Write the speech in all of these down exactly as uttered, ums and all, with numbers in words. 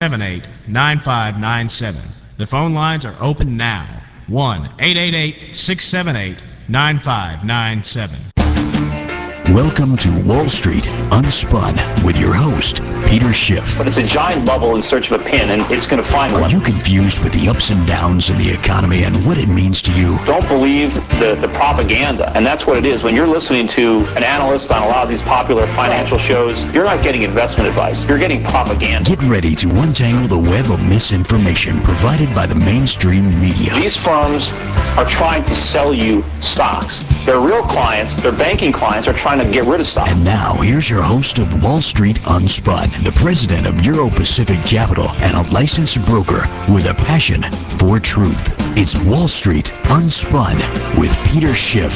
seven eight, nine five nine seven. The phone lines are open now. one eight eight eight, six seven eight, nine five nine seven. Welcome to Wall Street Unspun with your host, Peter Schiff. But it's a giant bubble in search of a pin, and it's going to find Are one. you confused with the ups and downs of the economy and what it means to you? Don't believe the, the propaganda, and that's what it is. When you're listening to an analyst on a lot of these popular financial shows, you're not getting investment advice. You're getting propaganda. Get ready to untangle the web of misinformation provided by the mainstream media. These firms are trying to sell you stocks. Their real clients, their banking clients, are trying to get rid of stock. And now, here's your host of Wall Street Unspun, the president of Euro Pacific Capital and a licensed broker with a passion for truth. It's Wall Street Unspun with Peter Schiff.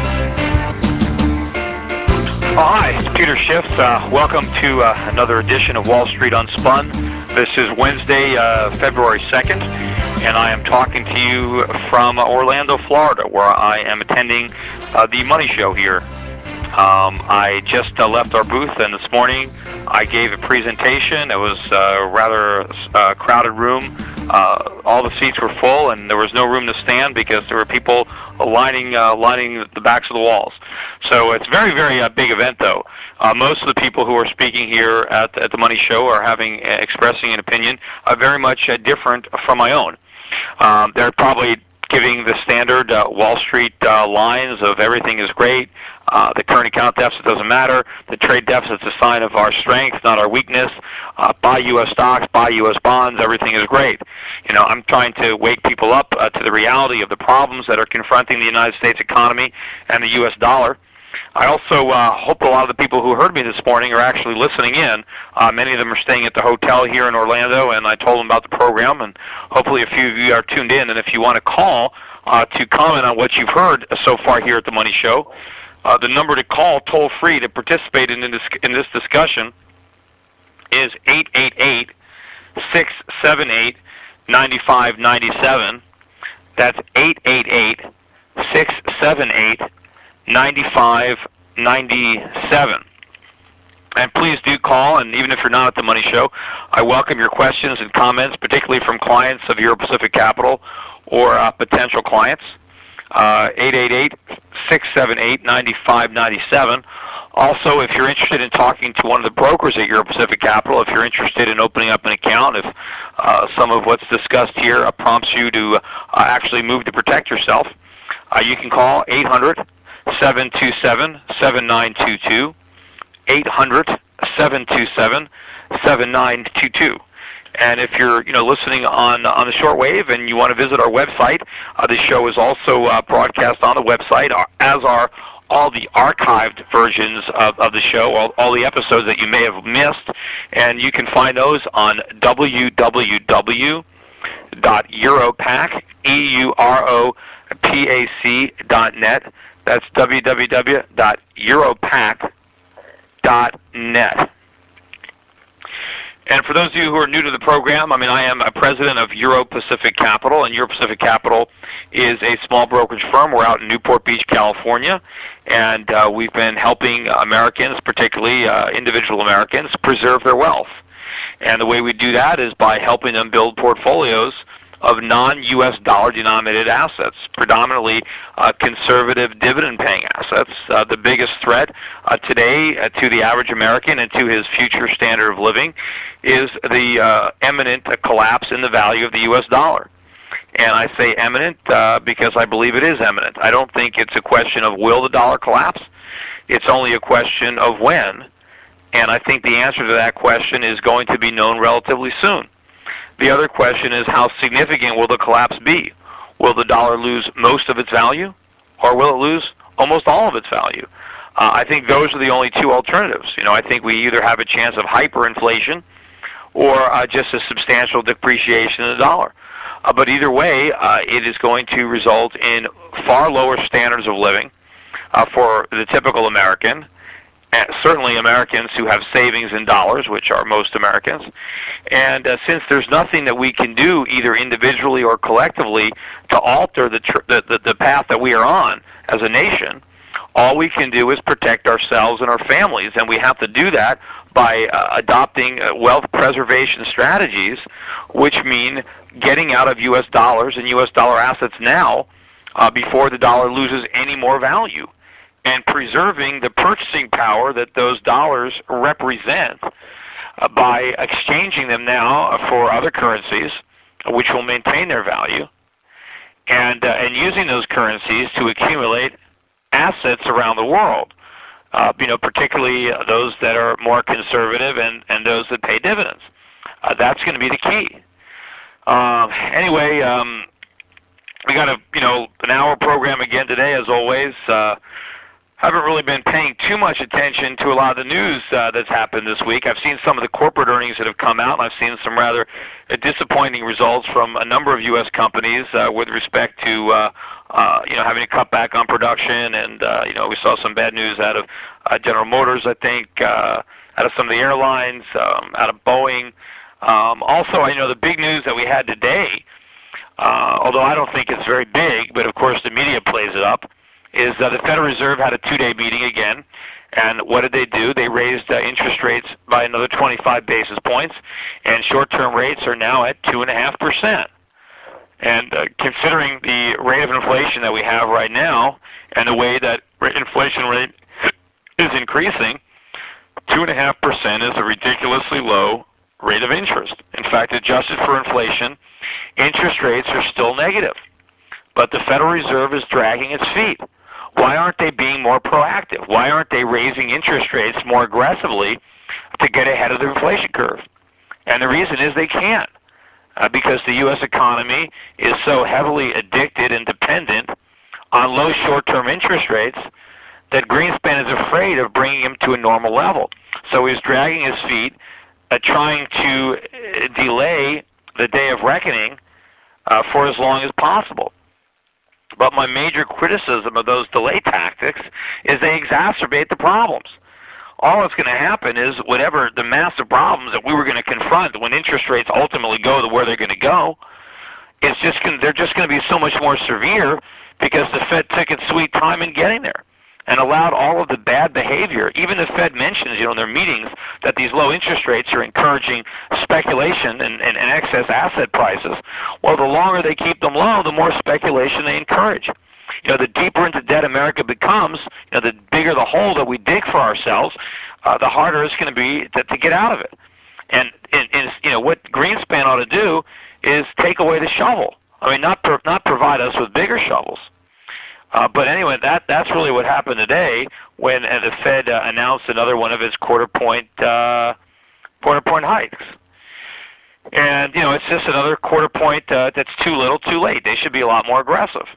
Oh, hi, it's Peter Schiff. Uh, welcome to uh, another edition of Wall Street Unspun. This is Wednesday, uh, February second, and I am talking to you from Orlando, Florida, where I am attending uh, the Money Show here. Um, I just uh, left our booth, and this morning I gave a presentation. It was a rather uh, crowded room. Uh, all the seats were full, and there was no room to stand because there were people lining uh, lining the backs of the walls. So it's a very, very uh, big event, though. Uh, most of the people who are speaking here at, at the Money Show are having uh, expressing an opinion uh, very much uh, different from my own. Um, they're probably giving the standard uh, Wall Street uh, lines of everything is great. Uh, the current account deficit doesn't matter. The trade deficit's a sign of our strength, not our weakness. Uh, buy U S stocks, buy U S bonds, everything is great. You know, I'm trying to wake people up uh, to the reality of the problems that are confronting the United States economy and the U S dollar. I also uh, hope a lot of the people who heard me this morning are actually listening in. Uh, many of them are staying at the hotel here in Orlando, and I told them about the program, and hopefully a few of you are tuned in. And if you want to call uh, to comment on what you've heard so far here at the Money Show, uh, the number to call toll-free to participate in this, in this discussion is eight eight eight, six seven eight, nine five nine seven. That's eight eight eight, six seven eight, ninety-five ninety-seven. And please do call, and even if you're not at the Money Show, I welcome your questions and comments, particularly from clients of Euro Pacific Capital or uh, potential clients. Uh, eight eight eight, six seven eight, nine five nine seven. Also, if you're interested in talking to one of the brokers at Euro Pacific Capital, if you're interested in opening up an account, if uh, some of what's discussed here uh, prompts you to uh, actually move to protect yourself, uh, you can call eight hundred, seven two seven, seven nine two two, eight hundred, seven two seven, seven nine two two. And if you're, you know, listening on on the shortwave and you want to visit our website, uh, this show is also uh, broadcast on the website, uh, as are all the archived versions of, of the show, all, all the episodes that you may have missed, and you can find those on w w w dot europac, E U R O P A C dot net. That's w w w dot europac dot net. And for those of you who are new to the program, I mean, I am a president of Euro Pacific Capital, and Euro Pacific Capital is a small brokerage firm. We're out in Newport Beach, California, and uh, we've been helping Americans, particularly uh, individual Americans, preserve their wealth. And the way we do that is by helping them build portfolios of non-U S dollar-denominated assets, predominantly uh, conservative dividend-paying assets. Uh, the biggest threat uh, today uh, to the average American and to his future standard of living is the uh, imminent uh, collapse in the value of the U S dollar. And I say imminent uh, because I believe it is imminent. I don't think it's a question of will the dollar collapse. It's only a question of when. And I think the answer to that question is going to be known relatively soon. The other question is, how significant will the collapse be? Will the dollar lose most of its value, or will it lose almost all of its value? Uh, I think those are the only two alternatives. You know, I think we either have a chance of hyperinflation or uh, just a substantial depreciation of the dollar. Uh, but either way, uh, it is going to result in far lower standards of living uh, for the typical American, and certainly Americans who have savings in dollars, which are most Americans. And uh, since there's nothing that we can do, either individually or collectively, to alter the, tr- the, the, the path that we are on as a nation, all we can do is protect ourselves and our families, and we have to do that by uh, adopting uh, wealth preservation strategies, which mean getting out of U S dollars and U S dollar assets now uh, before the dollar loses any more value, and preserving the purchasing power that those dollars represent uh, by exchanging them now for other currencies, which will maintain their value, and uh, and using those currencies to accumulate assets around the world, uh, you know, particularly those that are more conservative and, and those that pay dividends. Uh, that's going to be the key. Uh, anyway, um, we got a you know an hour program again today, as always. Uh, haven't really been paying too much attention to a lot of the news uh, that's happened this week. I've seen some of the corporate earnings that have come out, and I've seen some rather uh, disappointing results from a number of U S companies uh, with respect to uh, uh, you know having to cut back on production, and uh, you know we saw some bad news out of uh, General Motors, I think, uh, out of some of the airlines, um, out of Boeing. Um, also, I know the big news that we had today, uh, although I don't think it's very big, but of course the media plays it up, is uh, the Federal Reserve had a two-day meeting again, and what did they do? They raised uh, interest rates by another twenty-five basis points, and short-term rates are now at two point five percent. And uh, considering the rate of inflation that we have right now, and the way that inflation rate is increasing, two point five percent is a ridiculously low rate of interest. In fact, adjusted for inflation, interest rates are still negative, but the Federal Reserve is dragging its feet. Why aren't they being more proactive? Why aren't they raising interest rates more aggressively to get ahead of the inflation curve? And the reason is they can't, uh, because the U S economy is so heavily addicted and dependent on low short-term interest rates that Greenspan is afraid of bringing him to a normal level. So he's dragging his feet, uh, trying to uh, delay the day of reckoning uh, for as long as possible. But my major criticism of those delay tactics is they exacerbate the problems. All that's going to happen is whatever the massive problems that we were going to confront when interest rates ultimately go to where they're going to go, it's just gonna, they're just going to be so much more severe because the Fed took its sweet time in getting there and allowed all of the bad behavior. Even the Fed mentions, you know, in their meetings that these low interest rates are encouraging speculation and, and, and excess asset prices. Well, the longer they keep them low, the more speculation they encourage. You know, the deeper into debt America becomes, you know, the bigger the hole that we dig for ourselves, uh, the harder it's going to be to, to get out of it. And, and, and, you know, what Greenspan ought to do is take away the shovel. I mean, not pro- not provide us with bigger shovels. Uh, but anyway, that that's really what happened today when uh, the Fed uh, announced another one of its quarter point uh, quarter point hikes. And you know, it's just another quarter point uh, that's too little, too late. They should be a lot more aggressive.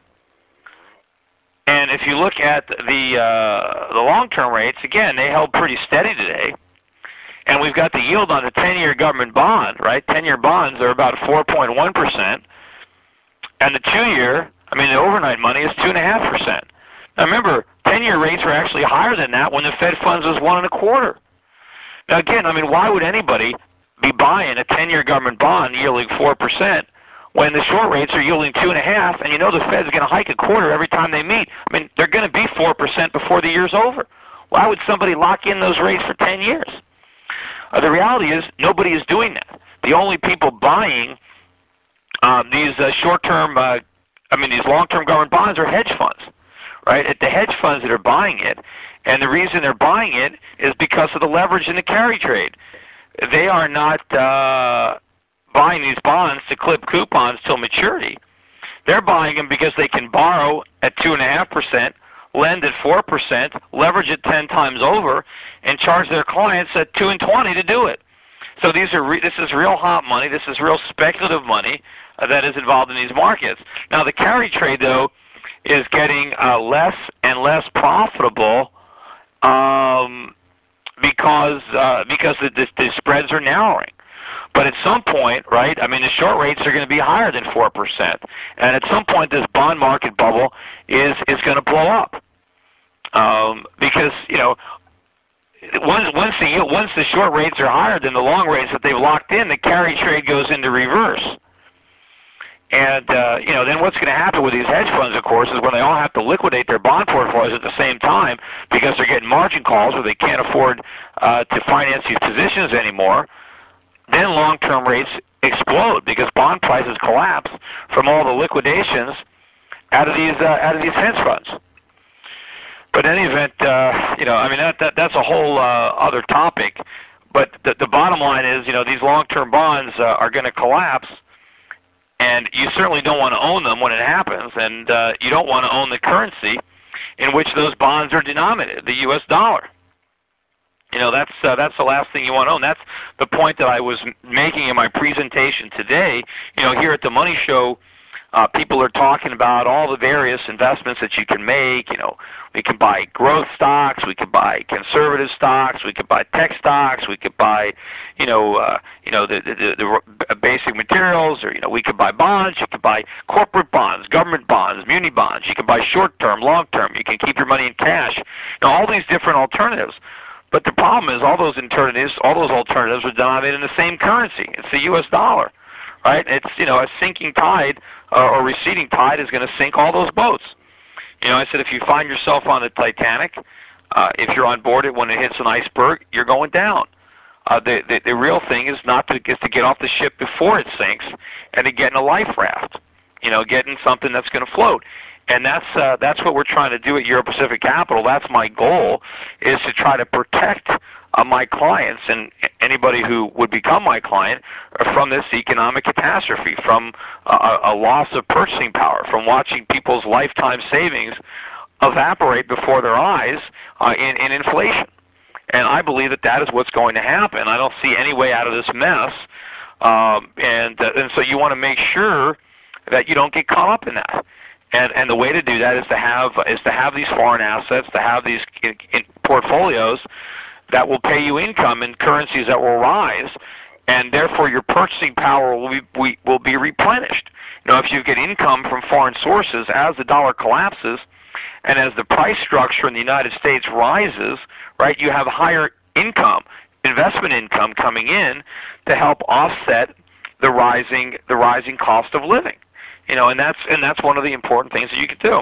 And if you look at the uh, the long-term rates, again, they held pretty steady today. And we've got the yield on the ten-year government bond, right? ten-year bonds are about four point one percent, and the two-year, I mean, the overnight money is two point five percent. Now remember, ten-year rates are actually higher than that when the Fed funds was one and a quarter. Now again, I mean, why would anybody be buying a ten-year government bond yielding four percent when the short rates are yielding two and a half, and you know the Fed's going to hike a quarter every time they meet? I mean, they're going to be four percent before the year's over. Why would somebody lock in those rates for ten years? Uh, the reality is nobody is doing that. The only people buying um, these uh, short-term uh, I mean, these long-term government bonds are hedge funds, right? It's the hedge funds that are buying it, and the reason they're buying it is because of the leverage in the carry trade. They are not uh, buying these bonds to clip coupons till maturity. They're buying them because they can borrow at two point five percent, lend at four percent, leverage it ten times over, and charge their clients at two and twenty to do it. So these are re- this is real hot money. This is real speculative money uh, that is involved in these markets. Now the carry trade, though, is getting uh, less and less profitable um, because uh, because the, the, the spreads are narrowing. But at some point, right, I mean, the short rates are going to be higher than four percent. And at some point, this bond market bubble is, is going to blow up. Um, because, you know, once, once, the, once the short rates are higher than the long rates that they've locked in, the carry trade goes into reverse. And, uh, you know, then what's going to happen with these hedge funds, of course, is when they all have to liquidate their bond portfolios at the same time because they're getting margin calls or they can't afford uh, to finance these positions anymore, then long-term rates explode because bond prices collapse from all the liquidations out of these uh, out of these hedge funds. But in any event, uh, you know, I mean, that, that that's a whole uh, other topic. But the, the bottom line is, you know, these long-term bonds uh, are going to collapse, and you certainly don't want to own them when it happens, and uh, you don't want to own the currency in which those bonds are denominated, the U S dollar. You know, that's uh, that's the last thing you want to own. That's the point that I was making in my presentation today. You know, here at the Money Show, uh, people are talking about all the various investments that you can make. You know, we can buy growth stocks, we can buy conservative stocks, we can buy tech stocks, we could buy, you know, uh, you know, the, the, the basic materials, or you know, we could buy bonds. You can buy corporate bonds, government bonds, muni bonds. You can buy short-term, long-term. You can keep your money in cash. You know, all these different alternatives. But the problem is all those alternatives, all those alternatives are denominated in the same currency. It's the U S dollar, right? It's, you know, a sinking tide uh, or receding tide is going to sink all those boats. You know, I said if you find yourself on the Titanic, uh, if you're on board it when it hits an iceberg, you're going down. Uh, the, the the real thing is not to is to get off the ship before it sinks and to get in a life raft. You know, get in something that's going to float. And that's uh, that's what we're trying to do at Euro Pacific Capital. That's my goal, is to try to protect uh, my clients and anybody who would become my client from this economic catastrophe, from uh, a loss of purchasing power, from watching people's lifetime savings evaporate before their eyes uh, in, in inflation. And I believe that that is what's going to happen. I don't see any way out of this mess. Um, and uh, and so you want to make sure that you don't get caught up in that. And and the way to do that is to have is to have these foreign assets, to have these in, in portfolios that will pay you income in currencies that will rise, and therefore your purchasing power will be we, will be replenished. You know, if you get income from foreign sources as the dollar collapses, and as the price structure in the United States rises, right, you have higher income, investment income coming in to help offset the rising the rising cost of living. You know, and that's and that's one of the important things that you can do.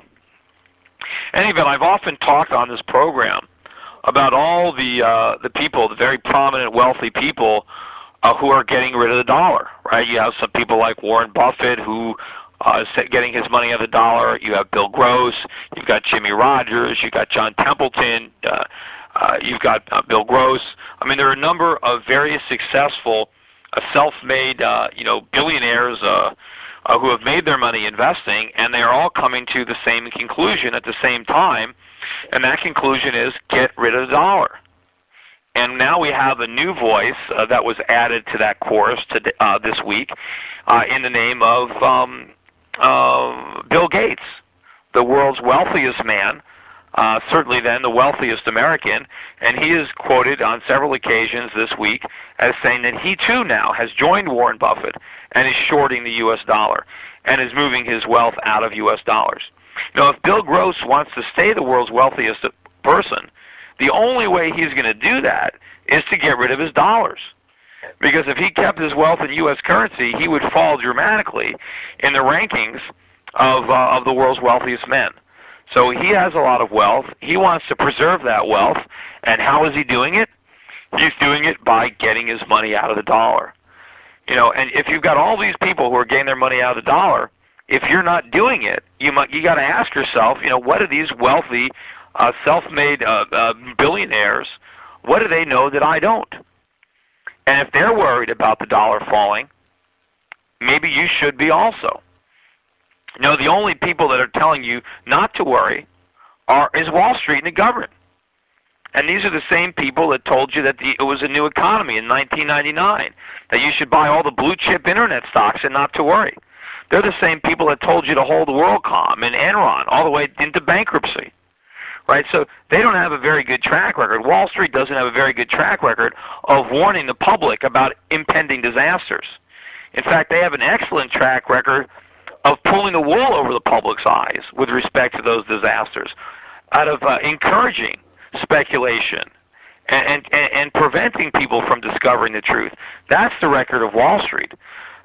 Anyway, I've often talked on this program about all the uh, the people, the very prominent, wealthy people uh, who are getting rid of the dollar. Right? You have some people like Warren Buffett who uh, is getting his money out of the dollar. You have Bill Gross. You've got Jimmy Rogers. You've got John Templeton. Uh, uh, you've got uh, Bill Gross. I mean, there are a number of very successful, uh, self-made, uh, you know, billionaires. Uh, Uh, who have made their money investing, and they are all coming to the same conclusion at the same time, and that conclusion is get rid of the dollar. And now we have a new voice uh, that was added to that chorus to, uh, this week uh, in the name of um, uh, Bill Gates, the world's wealthiest man, uh, certainly then the wealthiest American, and he is quoted on several occasions this week as saying that he too now has joined Warren Buffett and is shorting the U S dollar and is moving his wealth out of U S dollars. Now, if Bill Gross wants to stay the world's wealthiest person, the only way he's going to do that is to get rid of his dollars. Because if he kept his wealth in U S currency, he would fall dramatically in the rankings of uh, of the world's wealthiest men. So he has a lot of wealth. He wants to preserve that wealth. And how is he doing it? He's doing it by getting his money out of the dollar. You know, and if you've got all these people who are getting their money out of the dollar, if you're not doing it, you might, you got to ask yourself, you know, what do these wealthy, uh, self-made uh, uh, billionaires, what do they know that I don't? And if they're worried about the dollar falling, maybe you should be also. You know, the only people that are telling you not to worry are is Wall Street and the government. And these are the same people that told you that the, it was a new economy in nineteen ninety-nine, that you should buy all the blue chip internet stocks and not to worry. They're the same people that told you to hold WorldCom and Enron all the way into bankruptcy. Right? So they don't have a very good track record. Wall Street doesn't have a very good track record of warning the public about impending disasters. In fact, they have an excellent track record of pulling the wool over the public's eyes with respect to those disasters, out of uh, encouraging speculation and, and, and preventing people from discovering the truth. That's the record of Wall Street.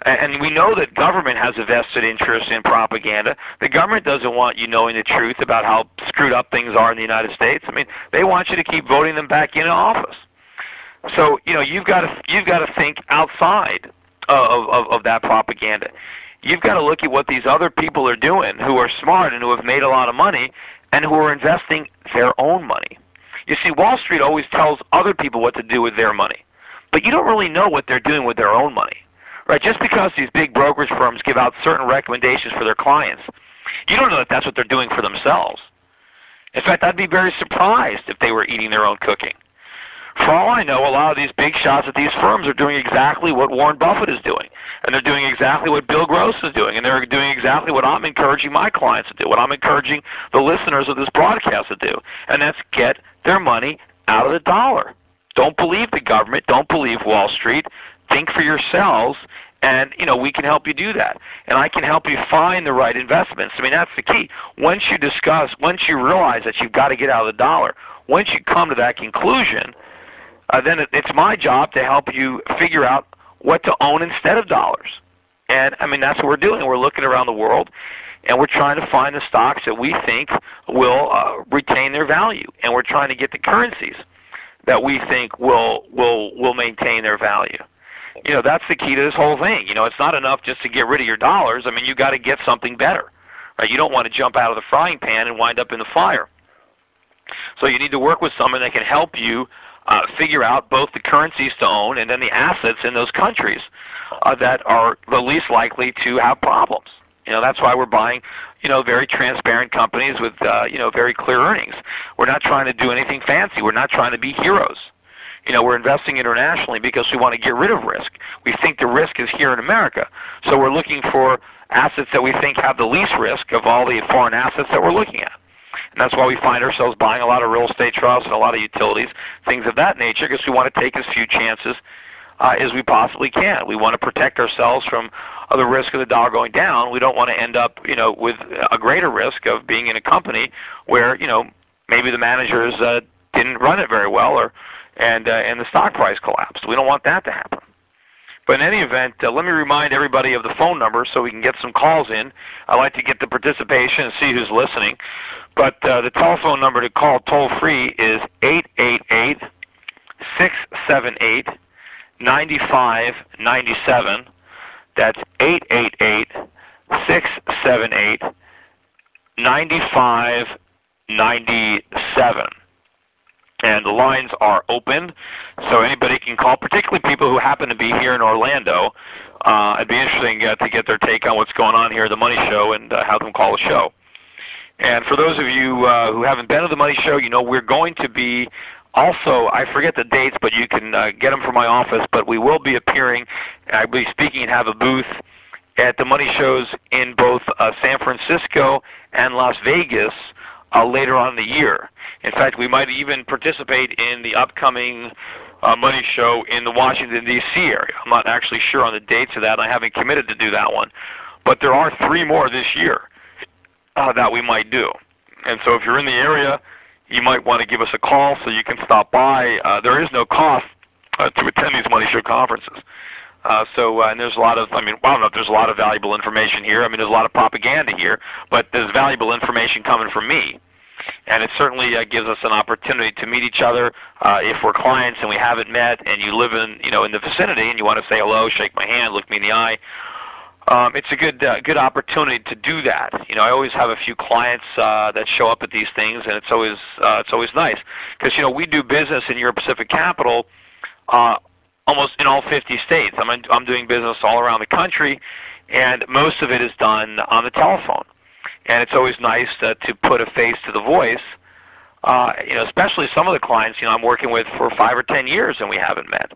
And we know that government has a vested interest in propaganda. The government doesn't want you knowing the truth about how screwed up things are in the United States. I mean, they want you to keep voting them back into office. So, you know, you've got to you've got to think outside of, of, of that propaganda. You've got to look at what these other people are doing who are smart and who have made a lot of money and who are investing their own money. You see, Wall Street always tells other people what to do with their money, but you don't really know what they're doing with their own money. Right? Just because these big brokerage firms give out certain recommendations for their clients, you don't know that that's what they're doing for themselves. In fact, I'd be very surprised if they were eating their own cooking. For all I know, a lot of these big shots at these firms are doing exactly what Warren Buffett is doing, and they're doing exactly what Bill Gross is doing, and they're doing exactly what I'm encouraging my clients to do, what I'm encouraging the listeners of this broadcast to do, and that's get their money out of the dollar. Don't believe the government. Don't believe Wall Street. Think for yourselves, and you know we can help you do that, and I can help you find the right investments. I mean, that's the key. Once you discuss, once you realize that you've got to get out of the dollar, once you come to that conclusion, uh, then it, it's my job to help you figure out what to own instead of dollars. And I mean, that's what we're doing. We're looking around the world, and we're trying to find the stocks that we think will uh, retain their value, and we're trying to get the currencies that we think will will will maintain their value. You know, that's the key to this whole thing. You know, it's not enough just to get rid of your dollars. I mean, you got to get something better. Right? You don't want to jump out of the frying pan and wind up in the fire. So you need to work with someone that can help you uh, figure out both the currencies to own and then the assets in those countries uh, that are the least likely to have problems. You know, that's why we're buying, you know, very transparent companies with, uh, you know, very clear earnings. We're not trying to do anything fancy. We're not trying to be heroes. You know, we're investing internationally because we want to get rid of risk. We think the risk is here in America. So we're looking for assets that we think have the least risk of all the foreign assets that we're looking at. And that's why we find ourselves buying a lot of real estate trusts and a lot of utilities, things of that nature, because we want to take as few chances uh, as we possibly can. We want to protect ourselves from uh, the risk of the dollar going down. We don't want to end up, you know, with a greater risk of being in a company where, you know, maybe the managers uh, didn't run it very well, or and uh, and the stock price collapsed. We don't want that to happen. But in any event, uh, let me remind everybody of the phone number so we can get some calls in. I like to get the participation and see who's listening. But uh, the telephone number to call toll-free is eight eight eight, six seven eight, nine five nine seven. That's eight eight eight, six seven eight, nine five nine seven. And the lines are open, so anybody can call, particularly people who happen to be here in Orlando. Uh, it'd be interesting uh, to get their take on what's going on here at the Money Show and uh, have them call the show. And for those of you uh, who haven't been to the Money Show, you know we're going to be also, I forget the dates, but you can uh, get them from my office, but we will be appearing, I'll be speaking and have a booth at the Money Shows in both uh, San Francisco and Las Vegas uh, later on in the year. In fact, we might even participate in the upcoming uh, Money Show in the Washington, D C area. I'm not actually sure on the dates of that. I haven't committed to do that one. But there are three more this year uh, that we might do. And so if you're in the area, you might want to give us a call so you can stop by. Uh, there is no cost uh, to attend these Money Show conferences. Uh, so, uh, and there's a lot of, I mean, I don't know if there's a lot of valuable information here. I mean, there's a lot of propaganda here, but there's valuable information coming from me. And it certainly uh, gives us an opportunity to meet each other uh, if we're clients and we haven't met, and you live in, you know, in the vicinity and you want to say hello, shake my hand, look me in the eye. Um, it's a good uh, good opportunity to do that. You know, I always have a few clients uh, that show up at these things, and it's always uh, it's always nice because you know we do business in Euro Pacific Capital uh, almost in all fifty states. I'm in, I'm doing business all around the country, and most of it is done on the telephone. And it's always nice to, to put a face to the voice. Uh, you know, especially some of the clients you know I'm working with for five or ten years and we haven't met.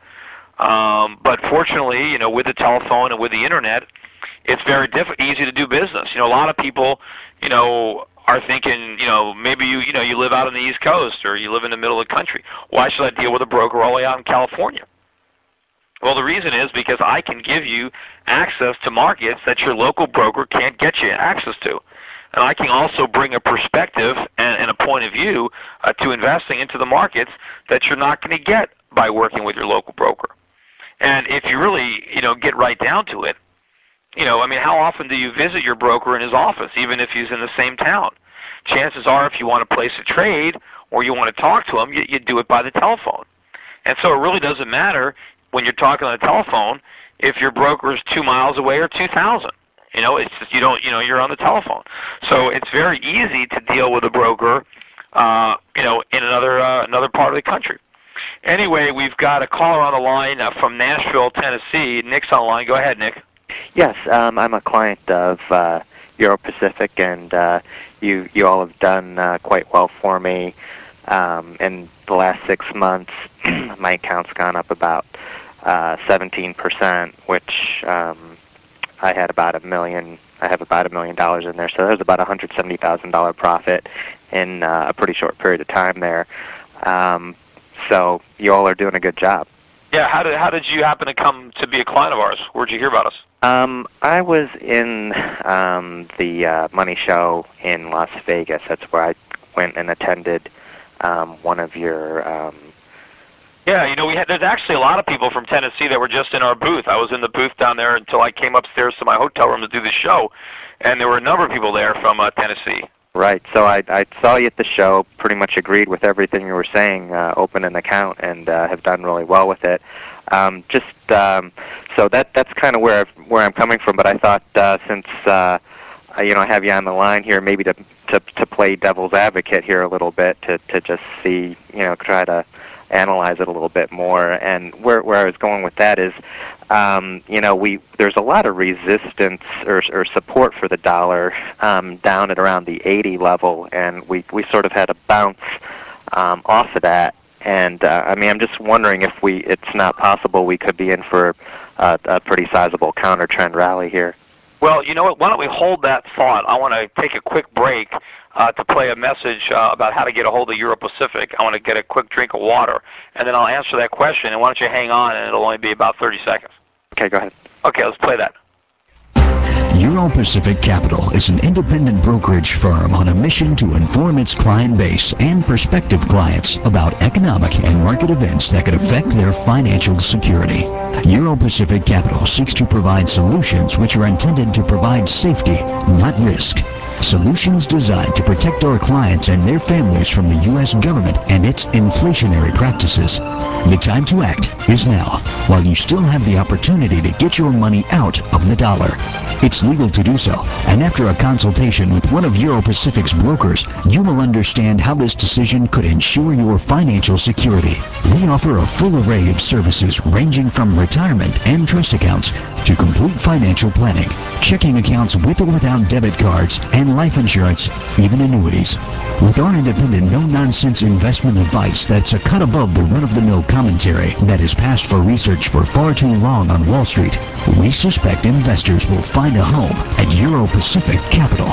Um, but fortunately, you know, with the telephone and with the internet, it's very diff- easy to do business. You know, a lot of people, you know, are thinking, you know, maybe you, you know, you live out on the East Coast or you live in the middle of the country. Why should I deal with a broker all the way out in California? Well, the reason is because I can give you access to markets that your local broker can't get you access to. And I can also bring a perspective and, and a point of view uh, to investing into the markets that you're not going to get by working with your local broker. And if you really, you know, get right down to it, you know, I mean, how often do you visit your broker in his office, even if he's in the same town? Chances are, if you want to place a trade or you want to talk to him, you, you do it by the telephone. And so it really doesn't matter when you're talking on the telephone if your broker is two miles away or two thousand. You know, it's just, you don't, you know, you're on the telephone. So it's very easy to deal with a broker, uh, you know, in another uh, another part of the country. Anyway, we've got a caller on the line uh, from Nashville, Tennessee. Nick's on the line. Go ahead, Nick. Yes, um, I'm a client of uh, Euro Pacific, and uh, you you all have done uh, quite well for me. Um, in the last six months, my account's gone up about uh, seventeen percent, which um, I had about a million. I have about a million dollars in there, so there's about a hundred seventy thousand dollar profit in uh, a pretty short period of time there. Um, so you all are doing a good job. Yeah. How did how did you happen to come to be a client of ours? Where'd you hear about us? Um, I was in um, the uh, Money Show in Las Vegas. That's where I went and attended um, one of your. Um, Yeah, you know, we had. There's actually a lot of people from Tennessee that were just in our booth. I was in the booth down there until I came upstairs to my hotel room to do the show, and there were a number of people there from uh, Tennessee. Right. So I, I saw you at the show. Pretty much agreed with everything you were saying. Uh, opened an account and uh, have done really well with it. Um, just um, so that that's kind of where I've, where I'm coming from. But I thought uh, since uh, you know I have you on the line here, maybe to to to play devil's advocate here a little bit, to to just see, you know, try to analyze it a little bit more. And where where I was going with that is, um, you know, we there's a lot of resistance or, or support for the dollar um, down at around the eighty level, and we we sort of had a bounce um, off of that. And uh, I mean, I'm just wondering if we it's not possible we could be in for uh, a pretty sizable counter trend rally here. Well, you know what? Why don't we hold that thought? I want to take a quick break uh, to play a message uh, about how to get a hold of Euro Pacific. I want to get a quick drink of water, and then I'll answer that question. And why don't you hang on, and it'll only be about thirty seconds. Okay, go ahead. Okay, let's play that. Euro Pacific Capital is an independent brokerage firm on a mission to inform its client base and prospective clients about economic and market events that could affect their financial security. Euro Pacific Capital seeks to provide solutions which are intended to provide safety, not risk. Solutions designed to protect our clients and their families from the U S government and its inflationary practices. The time to act is now, while you still have the opportunity to get your money out of the dollar. It's legal to do so, and after a consultation with one of Euro Pacific's brokers, you will understand how this decision could ensure your financial security. We offer a full array of services ranging from retirement and trust accounts to complete financial planning, checking accounts with or without debit cards, and life insurance, even annuities. With our independent, no-nonsense investment advice that's a cut above the run-of-the-mill commentary that has passed for research for far too long on Wall Street, we suspect investors will find a home at Euro Pacific Capital.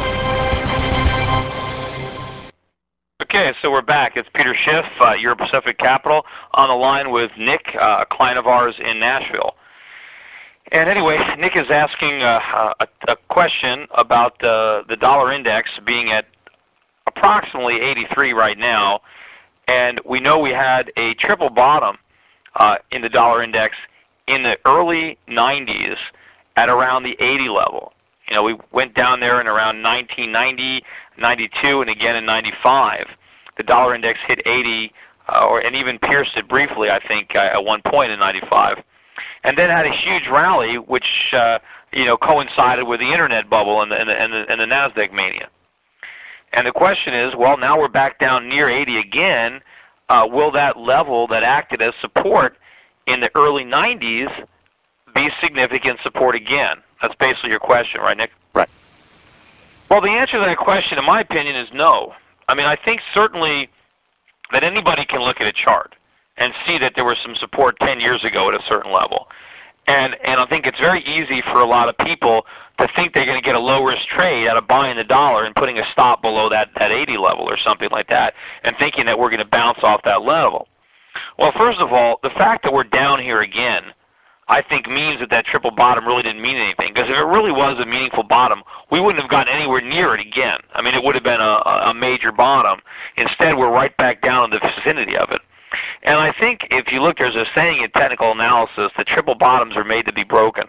Okay, so we're back. It's Peter Schiff, uh, Euro Pacific Capital, on the line with Nick, uh, a client of ours in Nashville. And anyway, Nick is asking uh, a, a question about uh, the dollar index being at approximately eighty-three right now, and we know we had a triple bottom uh, in the dollar index in the early nineties at around the eighty level. You know, we went down there in around nineteen ninety, ninety-two, and again in ninety-five. The dollar index hit eighty, uh, or and even pierced it briefly, I think, uh, at one point in ninety-five. And then had a huge rally, which uh, you know coincided with the internet bubble and the, and the, and the, and the NASDAQ mania. And the question is, well, now we're back down near eighty again. Uh, will that level that acted as support in the early nineties be significant support again? That's basically your question, right, Nick? Right. Well, the answer to that question, in my opinion, is no. I mean, I think certainly that anybody can look at a chart and see that there was some support ten years ago at a certain level. And and I think it's very easy for a lot of people to think they're going to get a low-risk trade out of buying the dollar and putting a stop below that, that eighty level or something like that, and thinking that we're going to bounce off that level. Well, first of all, the fact that we're down here again, I think, means that that triple bottom really didn't mean anything. Because if it really was a meaningful bottom, we wouldn't have gotten anywhere near it again. I mean, it would have been a, a major bottom. Instead, we're right back down in the vicinity of it. And I think if you look, there's a saying in technical analysis that triple bottoms are made to be broken.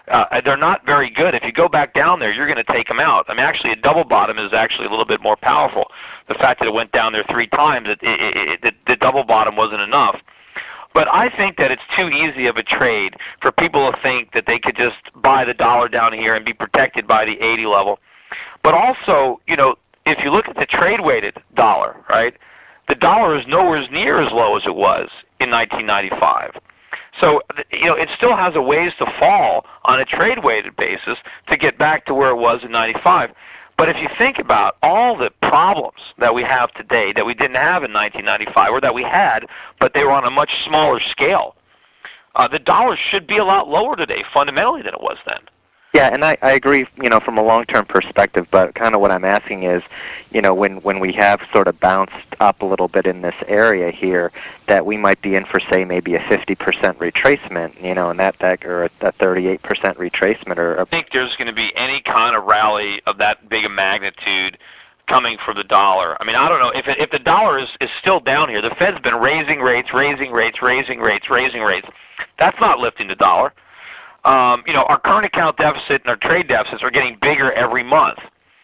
Uh, they're not very good. If you go back down there, you're going to take them out. I mean, actually, a double bottom is actually a little bit more powerful. The fact that it went down there three times, it, it, it, it, the double bottom wasn't enough. But I think that it's too easy of a trade for people to think that they could just buy the dollar down here and be protected by the eighty level. But also, you know, if you look at the trade-weighted dollar, right, the dollar is nowhere near as low as it was in nineteen ninety-five. So, you know, it still has a ways to fall on a trade-weighted basis to get back to where it was in ninety-five. But if you think about all the problems that we have today that we didn't have in nineteen ninety-five, or that we had, but they were on a much smaller scale, uh, the dollar should be a lot lower today fundamentally than it was then. Yeah, and I, I agree, you know, from a long-term perspective, but kind of what I'm asking is, you know, when, when we have sort of bounced up a little bit in this area here, that we might be in for, say, maybe a fifty percent retracement, you know, and that, that or a, a thirty-eight percent retracement. Or a... I think there's going to be any kind of rally of that big a magnitude coming for the dollar. I mean, I don't know, if it, if the dollar is, is still down here, the Fed's been raising rates, raising rates, raising rates, raising rates. That's not lifting the dollar. Um, you know, our current account deficit and our trade deficits are getting bigger every month,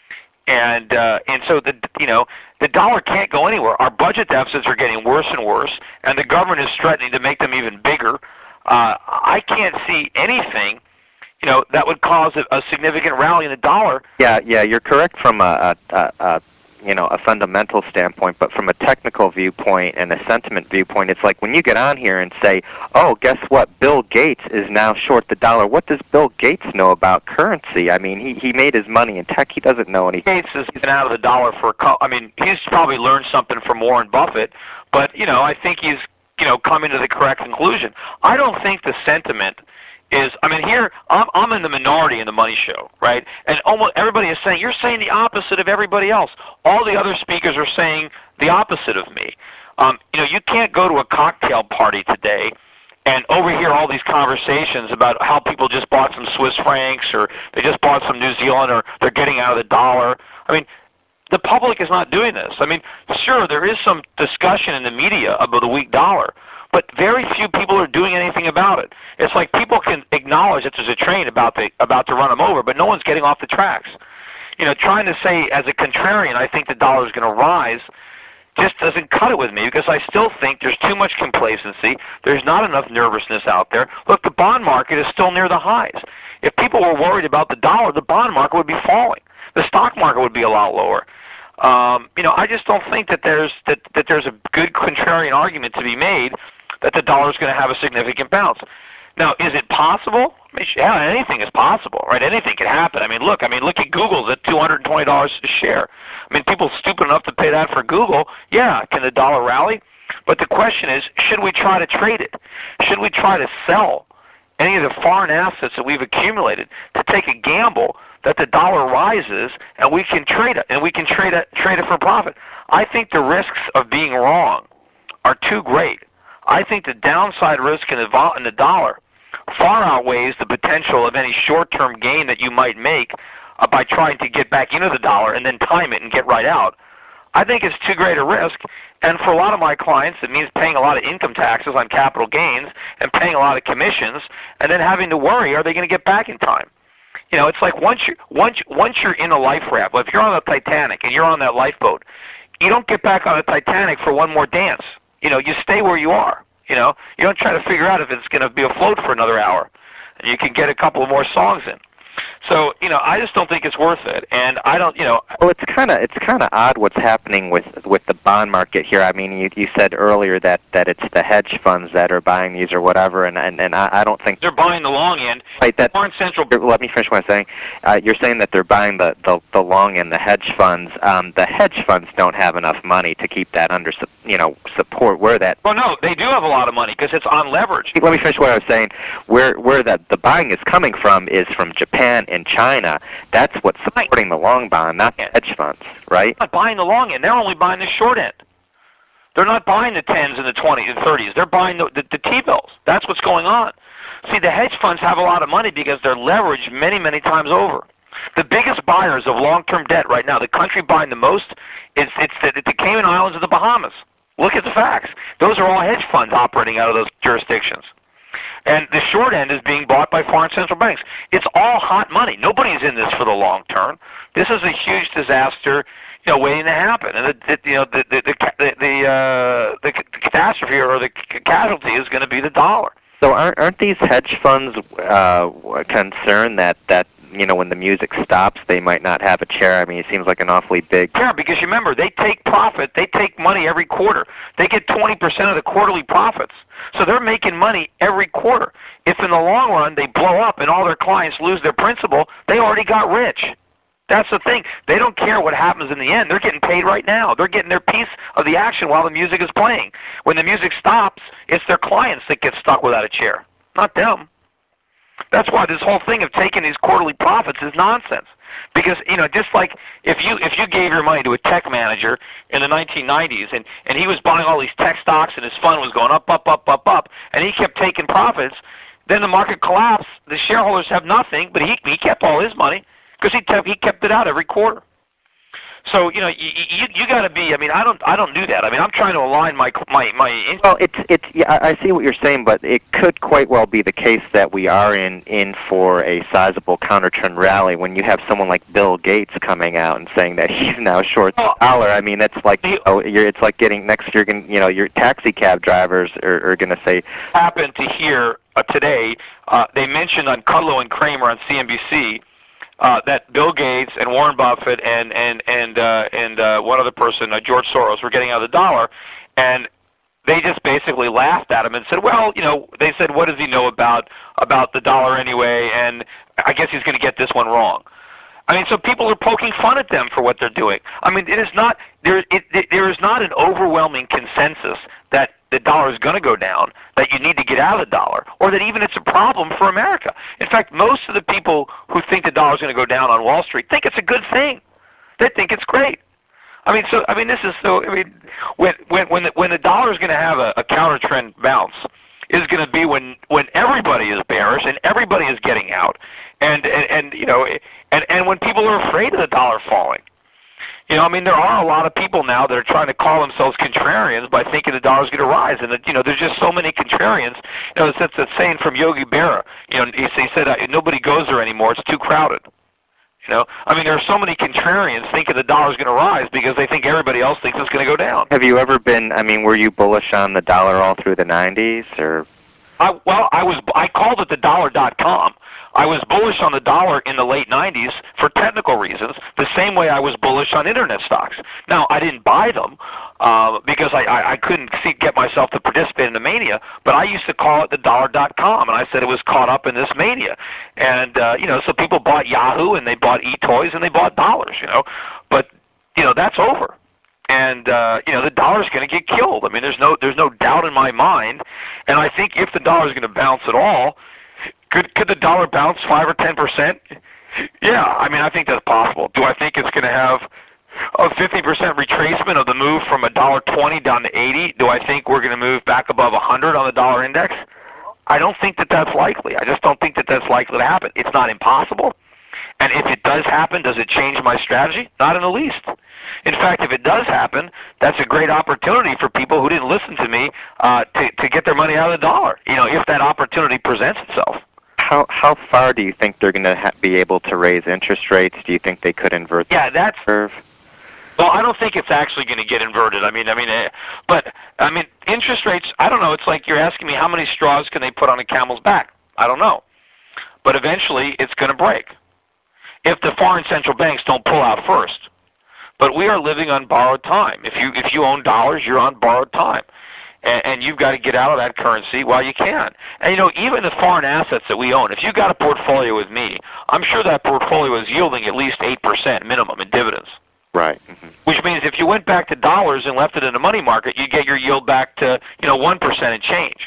and uh, and so the you know the dollar can't go anywhere. Our budget deficits are getting worse and worse, and the government is threatening to make them even bigger. Uh, I can't see anything, you know, that would cause a, a significant rally in the dollar. Yeah, yeah, you're correct from a, a, a, a you know, a fundamental standpoint, but from a technical viewpoint and a sentiment viewpoint, it's like when you get on here and say, oh, guess what, Bill Gates is now short the dollar. What does Bill Gates know about currency? I mean, he, he made his money in tech. He doesn't know anything. Gates has been out of the dollar for a couple, I mean, he's probably learned something from Warren Buffett, but, you know, I think he's, you know, coming to the correct conclusion. I don't think the sentiment is, I mean, here, I'm, I'm in the minority in the Money Show, right? And almost everybody is saying, you're saying the opposite of everybody else. All the other speakers are saying the opposite of me. Um, you know, you can't go to a cocktail party today and overhear all these conversations about how people just bought some Swiss francs, or they just bought some New Zealand, or they're getting out of the dollar. I mean, the public is not doing this. I mean, sure, there is some discussion in the media about the weak dollar, but very few people are doing anything about it. It's like people can acknowledge that there's a train about to, about to run them over, but no one's getting off the tracks. You know, trying to say as a contrarian, I think the dollar is going to rise, just doesn't cut it with me, because I still think there's too much complacency. There's not enough nervousness out there. Look, the bond market is still near the highs. If people were worried about the dollar, the bond market would be falling. The stock market would be a lot lower. Um, you know, I just don't think that there's that, that there's a good contrarian argument to be made that the dollar is going to have a significant bounce. Now, is it possible? I mean, yeah, anything is possible, right? Anything can happen. I mean, look, I mean, look at Google's at two hundred twenty dollars a share. I mean, people stupid enough to pay that for Google. Yeah, can the dollar rally? But the question is, should we try to trade it? Should we try to sell any of the foreign assets that we've accumulated to take a gamble that the dollar rises and we can trade it, and we can trade it, trade it for profit? I think the risks of being wrong are too great. I think the downside risk in the, vol- in the dollar far outweighs the potential of any short-term gain that you might make uh, by trying to get back into the dollar and then time it and get right out. I think it's too great a risk, and for a lot of my clients, it means paying a lot of income taxes on capital gains and paying a lot of commissions, and then having to worry, are they going to get back in time? You know, it's like once you once once you're in a life raft, if you're on the Titanic and you're on that lifeboat, you don't get back on the Titanic for one more dance. You know, you stay where you are. You know, you don't try to figure out if it's going to be afloat for another hour, and you can get a couple of more songs in. So, you know, I just don't think it's worth it, and I don't, you know. Well, it's kind of it's kind of odd what's happening with with the bond market here. I mean, you you said earlier that that it's the hedge funds that are buying these or whatever, and and, and I, I don't think they're buying the long end. Right, that Foreign central. Let me finish what I'm saying. Uh, you're saying that they're buying the the, the long end, the hedge funds. Um, the hedge funds don't have enough money to keep that under, you know, support. Where that? Well, no, they do have a lot of money because it's on leverage. Let me finish what I was saying. Where where that the buying is coming from is from Japan and China. That's what's supporting the long bond, not the hedge funds, right? They're not buying the long end. They're only buying the short end. They're not buying the tens and the twenties and thirties. They're buying the, the, the T-bills. That's what's going on. See, the hedge funds have a lot of money because they're leveraged many, many times over. The biggest buyers of long-term debt right now, the country buying the most, is it's the, it's the Cayman Islands and the Bahamas. Look at the facts. Those are all hedge funds operating out of those jurisdictions. And the short end is being bought by foreign central banks. It's all hot money. Nobody's in this for the long term. This is a huge disaster, you know, waiting to happen. And the, the you know the the the the, uh, the catastrophe or the casualty is going to be the dollar. So aren't aren't these hedge funds uh, concerned that that you know when the music stops they might not have a chair? I mean, it seems like an awfully big. Yeah, because you remember they take profit. They take money every quarter. They get twenty percent of the quarterly profits. So they're making money every quarter. If in the long run they blow up and all their clients lose their principal, they already got rich. That's the thing. They don't care what happens in the end. They're getting paid right now. They're getting their piece of the action while the music is playing. When the music stops, it's their clients that get stuck without a chair, not them. That's why this whole thing of taking these quarterly profits is nonsense. Because, you know, just like if you if you gave your money to a tech manager in the nineteen nineties and, and he was buying all these tech stocks and his fund was going up, up, up, up, up, and he kept taking profits, then the market collapsed. The shareholders have nothing, but he, he kept all his money because he, kept, he kept it out every quarter. So you know you you, you got to be. I mean, I don't I don't do that. I mean, I'm trying to align my my my. Well, it's it's yeah, I I see what you're saying, but it could quite well be the case that we are in in for a sizable counter-trend rally when you have someone like Bill Gates coming out and saying that he's now short the dollar. I mean, it's like you know, you're it's like getting next year. You know, your taxi cab drivers are, are going to say. Happened to hear uh, today. Uh, they mentioned on Kudlow and Kramer on C N B C. Uh, that Bill Gates and Warren Buffett and and and uh, and uh, one other person, uh, George Soros, were getting out of the dollar, and they just basically laughed at him and said, "Well, you know," they said, "What does he know about about the dollar anyway?" And I guess he's going to get this one wrong. I mean, so people are poking fun at them for what they're doing. I mean, it is not there. It, it, there is not an overwhelming consensus that the dollar is going to go down, that you need to get out of the dollar, or that even it's a problem for America. In fact, most of the people who think the dollar is going to go down on Wall Street think it's a good thing. They think it's great. I mean, so I mean, this is so. I mean, when when when the, when the dollar is going to have a, a counter trend bounce, is going to be when when everybody is bearish and everybody is getting out, and and, and you know, and and when people are afraid of the dollar falling. You know, I mean, there are a lot of people now that are trying to call themselves contrarians by thinking the dollar's going to rise, and that, you know, there's just so many contrarians. You know, it's that saying from Yogi Berra. You know, he, he said uh, nobody goes there anymore; it's too crowded. You know, I mean, there are so many contrarians thinking the dollar's going to rise because they think everybody else thinks it's going to go down. Have you ever been? I mean, were you bullish on the dollar all through the nineties, or? I, well, I was. I called it the dollar dot com. I was bullish on the dollar in the late nineties for technical reasons, the same way I was bullish on internet stocks. Now, I didn't buy them uh, because I, I, I couldn't see, get myself to participate in the mania, but I used to call it the dollar dot com, and I said it was caught up in this mania. And, uh, you know, so people bought Yahoo, and they bought eToys, and they bought dollars, you know. But, you know, that's over. And uh, you know, the dollar's going to get killed. I mean, there's no there's no doubt in my mind. And I think if the dollar's going to bounce at all, could could the dollar bounce five or ten percent? Yeah, I mean, I think that's possible. Do I think it's going to have a fifty percent retracement of the move from a dollar twenty down to eighty? Do I think we're going to move back above a hundred on the dollar index? I don't think that that's likely. I just don't think that that's likely to happen. It's not impossible. And if it does happen, does it change my strategy? Not in the least. In fact, if it does happen, that's a great opportunity for people who didn't listen to me uh, to, to get their money out of the dollar, you know, if that opportunity presents itself. How how far do you think they're going to ha- be able to raise interest rates? Do you think they could invert the yeah, that's, curve? Well, I don't think it's actually going to get inverted. I mean, I mean, uh, but I mean, interest rates. I don't know. It's like you're asking me how many straws can they put on a camel's back. I don't know, but eventually it's going to break if the foreign central banks don't pull out first. But we are living on borrowed time. If you if you own dollars, you're on borrowed time, and, and you've got to get out of that currency while you can. And you know, even the foreign assets that we own, if you got a portfolio with me, I'm sure that portfolio is yielding at least eight percent minimum in dividends. Right. Mm-hmm. Which means if you went back to dollars and left it in the money market, you get your yield back to, you know, one percent and change.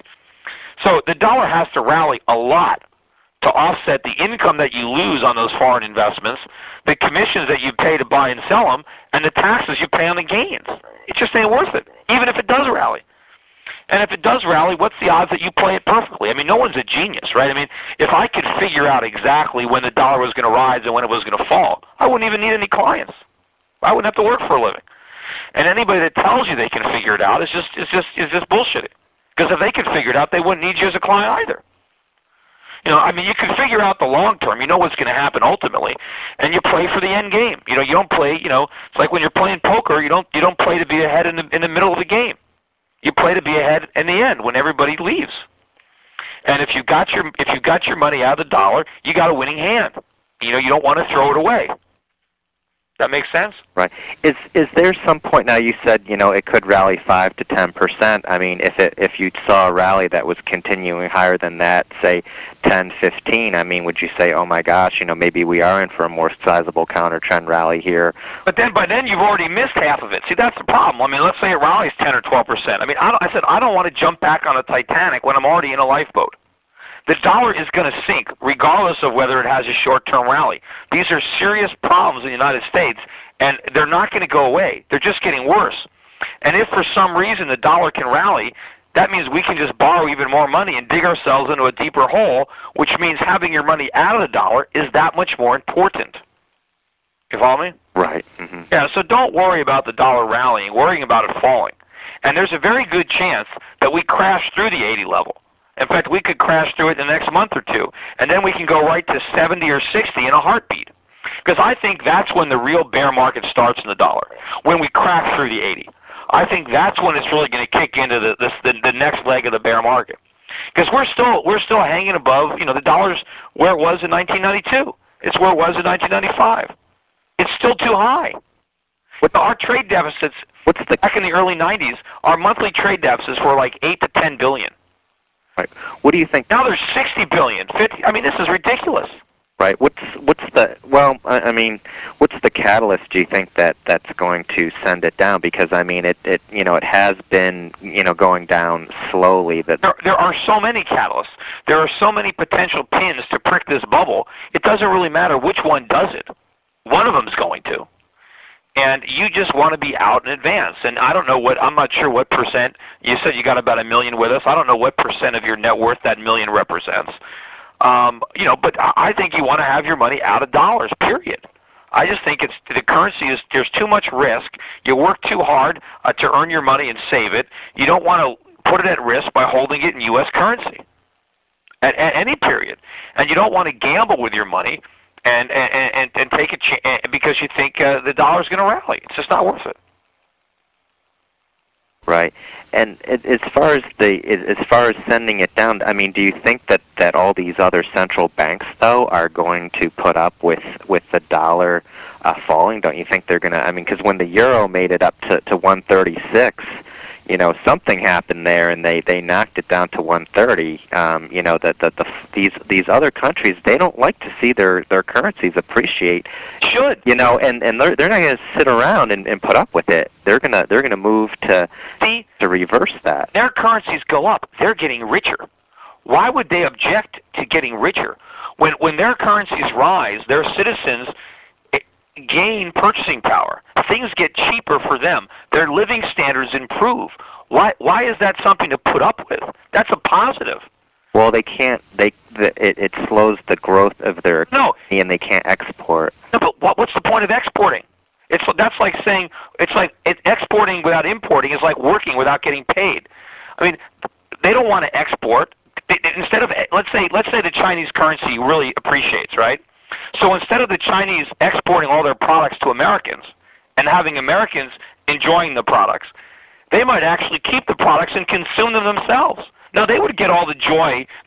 So the dollar has to rally a lot to offset the income that you lose on those foreign investments, the commissions that you pay to buy and sell them, and the taxes you pay on the gains. It just ain't worth it, even if it does rally. And if it does rally, what's the odds that you play it perfectly? I mean, no one's a genius, right? I mean, if I could figure out exactly when the dollar was going to rise and when it was going to fall, I wouldn't even need any clients. I wouldn't have to work for a living. And anybody that tells you they can figure it out is just is just is just bullshitting. Because if they could figure it out, they wouldn't need you as a client either. You know, I mean, you can figure out the long term. You know what's going to happen ultimately, and you play for the end game. You know, you don't play. You know, it's like when you're playing poker. You don't you don't play to be ahead in the in the middle of the game. You play to be ahead in the end when everybody leaves. And if you got your if you got your money out of the dollar, you got a winning hand. You know, you don't want to throw it away. That makes sense? Right. Is is there some point now? You said you know it could rally five to ten percent. I mean, if it if you saw a rally that was continuing higher than that, say ten, fifteen. I mean, would you say, oh my gosh, you know, maybe we are in for a more sizable counter trend rally here? But then by then you've already missed half of it. See, that's the problem. I mean, let's say it rallies ten or twelve percent. I mean, I, don't, I said I don't want to jump back on a Titanic when I'm already in a lifeboat. The dollar is going to sink regardless of whether it has a short-term rally. These are serious problems in the United States, and they're not going to go away. They're just getting worse. And if for some reason the dollar can rally, that means we can just borrow even more money and dig ourselves into a deeper hole, which means having your money out of the dollar is that much more important. You follow me? Right. Mm-hmm. Yeah, so don't worry about the dollar rallying, worrying about it falling. And there's a very good chance that we crash through the eighty level. In fact, we could crash through it in the next month or two, and then we can go right to seventy or sixty in a heartbeat. Because I think that's when the real bear market starts in the dollar, when we crack through the eighty. I think that's when it's really going to kick into the, the, the, the next leg of the bear market. Because we're still, we're still hanging above, you know, the dollar's where it was in nineteen ninety-two. It's where it was in nineteen ninety-five. It's still too high. With our trade deficits, What's the back in the early nineties, our monthly trade deficits were like eight to ten billion. right? What do you think? Now there's sixty billion, fifty. I mean, this is ridiculous. Right. What's what's the well? I, I mean, what's the catalyst? Do you think that that's going to send it down? Because I mean, it, it you know it has been you know going down slowly. That There, there are so many catalysts. There are so many potential pins to prick this bubble. It doesn't really matter which one does it. One of them's going to. And you just want to be out in advance. And I don't know what, I'm not sure what percent, you said you got about a million with us. I don't know what percent of your net worth that million represents. Um, you know, but I think you want to have your money out of dollars, period. I just think it's, the currency is, there's too much risk. You work too hard uh, to earn your money and save it. You don't want to put it at risk by holding it in U S currency at, at any period. And you don't want to gamble with your money and and, and, and take a chance because you think uh, the dollar's going to rally. It's just not worth it. right. And as far as the as far as sending it down, I mean, do you think that, that all these other central banks though are going to put up with with the dollar uh, falling? Don't you think they're going to? I mean, because when the euro made it up to, to one thirty-six, you know, something happened there, and they, they knocked it down to one thirty. Um, you know, that the, the these these other countries, they don't like to see their, their currencies appreciate. Should. You know, and, and they're they're not going to sit around and, and put up with it. They're gonna they're gonna move to See, to reverse that. their currencies go up. They're getting richer. Why would they object to getting richer? When when their currencies rise, their citizens gain purchasing power. Things get cheaper for them. Their living standards improve. Why why is that something to put up with? That's a positive. Well, they can't. They the, it it slows the growth of their No. economy, and they can't export. No, but what, what's the point of exporting? It's that's like saying it's like it, exporting without importing is like working without getting paid. I mean, they don't want to export. They, instead of let's say let's say the Chinese currency really appreciates, right? So instead of the Chinese exporting all their products to Americans and having Americans enjoying the products, they might actually keep the products and consume them themselves. Now they would get all the joy